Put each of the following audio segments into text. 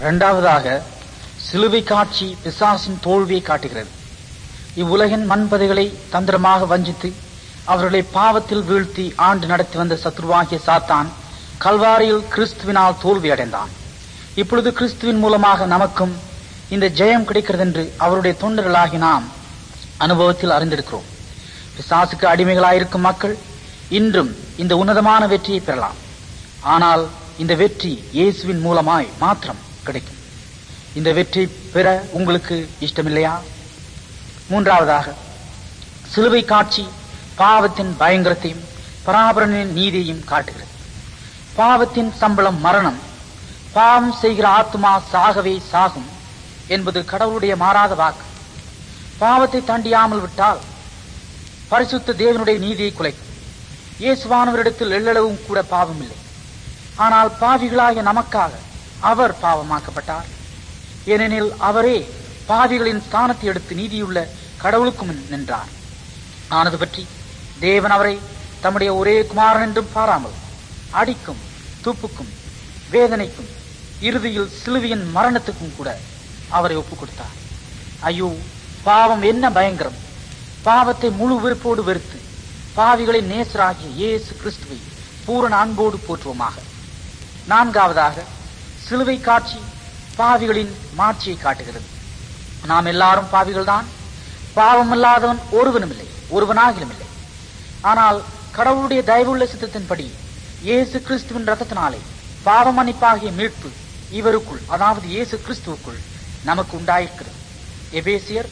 இரண்டாவதாக, சிலுவை காட்சி பிசாசின் தோல்வியை காட்டுகிறது. இவ்வுலகின் மண்பதைகளை தந்திரமாக வஞ்சித்து அவர்களை பாவத்தில் வீழ்த்தி ஆண்டு நடத்தி வந்த சத்ருவாகிய சாத்தான் கல்வாரியில் கிறிஸ்துவினால் தோல்வி அடைந்தான். இப்பொழுது கிறிஸ்துவின் மூலமாக நமக்கும் இந்த ஜெயம் கிடைக்கிறது என்று அவருடைய தொண்டர்களாகி நாம் அனுபவத்தில் அறிந்திருக்கிறோம். பிசாசுக்கு அடிமைகளாயிருக்கும் மக்கள் இன்றும் இந்த உன்னதமான வெற்றியை பெறலாம். ஆனால் இந்த வெற்றி இயேசுவின் மூலமாய் மாத்திரம் கிடைக்கும். இந்த வெற்றி பெற உங்களுக்கு இஷ்டமில்லையா? மூன்றாவதாக, சிலுவை காட்சி பாவத்தின் பயங்கரத்தையும் பராபரனின் நீதியையும் காட்டுகிறது. பாவத்தின் சம்பளம் மரணம். பாவம் செய்கிற ஆத்மா சாகவே சாகும் என்பது கடவுளுடைய மாறாத வாக்கு. பாவத்தை தாண்டியாமல் விட்டால் பரிசுத்த தேவனுடைய நீதியை குலைக்கும். இயேசுவானவரிடத்தில் எள்ளளவும் கூட பாவம் இல்லை. ஆனால் பாவிகளாகிய நமக்காக அவர் பாவமாக்கப்பட்டார். ஏனெனில் அவரே பாவிகளின் ஸ்தானத்தை எடுத்து நீதியுள்ள கடவுளுக்கும் நின்றார். ஆனது பற்றி தேவன் அவரை தம்முடைய ஒரே குமாரன் என்றும் பாராமல் அடிக்கும், துப்புக்கும், வேதனைக்கும், இறுதியில் சிலுவையின் மரணத்துக்கும் கூட அவரை ஒப்புக் கொடுத்தார். ஐயோ, பாவம் என்ன பயங்கரம்! பாவத்தை முழு வெறுப்போடு வெறுத்து பாவிகளின் நேசராகிய இயேசு கிறிஸ்துவை பூரண அன்போடு போற்றுவோமாக. நான்காவதாக, சிலுவை காட்சி பாவிகளின் மாட்சியை காட்டுகிறது. நாம் எல்லாரும் பாவிகள்தான். பாவமில்லாதவன் ஒருவனும் இல்லை, ஒருவனாகிலும் இல்லை. ஆனால் கடவுளுடைய தயவுள்ள சித்தத்தின்படி இயேசு கிறிஸ்துவின் ரத்தத்தினாலே பாவ மன்னிப்பாகிய மீட்பு இவருக்குள், அதாவது இயேசு கிறிஸ்துவுக்குள் நமக்கு உண்டாயிருக்கிறது. எபேசியர்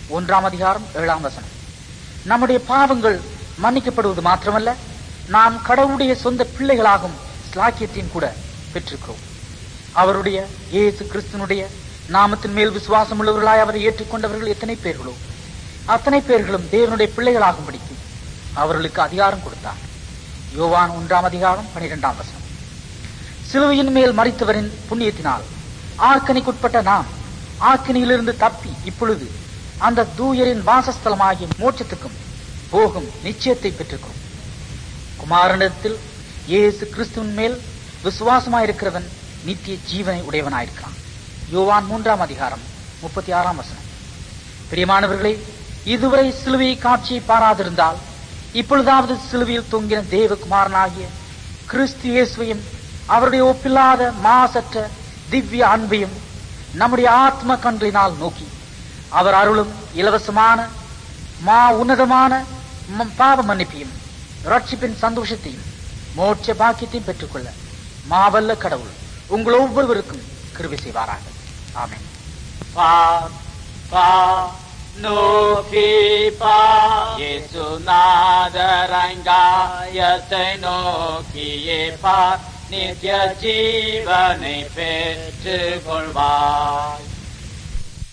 1:7 நம்முடைய பாவங்கள் மன்னிக்கப்படுவது மாத்திரமல்ல, நாம் கடவுளுடைய சொந்த பிள்ளைகளாகும் ஸ்லாக்கியத்தையும் கூட பெற்றிருக்கிறோம். அவருடைய இயேசு கிறிஸ்துவனுடைய நாமத்தின் மேல் விசுவாசம் உள்ளவர்களாய் அவரை ஏற்றுக்கொண்டவர்கள் எத்தனை பேர்களோ அத்தனை பேர்களும் தேவனுடைய பிள்ளைகளாகும்படிக்கு அவர்களுக்கு அதிகாரம் கொடுத்தார். யோவான் 1:12 சிலுவையின் மேல் மரித்தவரின் புண்ணியத்தினால் ஆக்கினைக்குட்பட்ட நாம் ஆக்கினையிலிருந்து தப்பி இப்பொழுது அந்த தூயரின் வாசஸ்தலமாகிய மோட்சத்துக்கும் போகும் நிச்சயத்தை பெற்றிருக்கிறோம். குமாரனிடத்தில் இயேசு கிறிஸ்துவின் மேல் விசுவாசமாயிருக்கிறவன் நித்திய ஜீவனை உடையவனாயிருக்கிறான். யோவான் 3:36. பிரியமானவர்களே, இதுவரை சிலுவை காட்சியை பாராதிருந்தால் இப்பொழுதாவது சிலுவையில் தொங்கின தேவகுமாரனாகிய கிறிஸ்து இயேசுவையும் அவருடைய ஒப்பில்லாத மாசற்ற திவ்ய அன்பையும் நம்முடைய ஆத்ம கண்களினால் நோக்கி அவர் அருளும் இலவசமான உன்னதமான பாவ மன்னிப்பையும் ரட்சிப்பின் சந்தோஷத்தையும் மோட்ச பாக்கியத்தையும் பெற்றுக்கொள்ள மாவல்ல கடவுள் உங்கள் ஒவ்வொருவருக்கும் கிருபை செய்வாராக. ஆமென். நோக்கி பார் இயேசு நாதரங்காயத்தை நோக்கியே பார், நித்திய ஜீவனை பெற்றுக் கொள்வாய்.